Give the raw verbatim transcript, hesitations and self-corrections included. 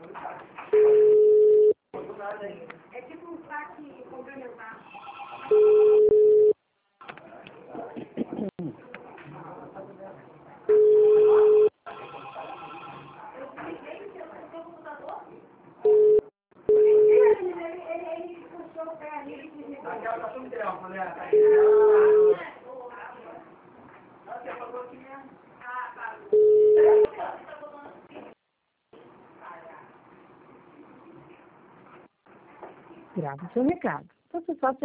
É tipo um saque complementar. Grave o seu recado. Você só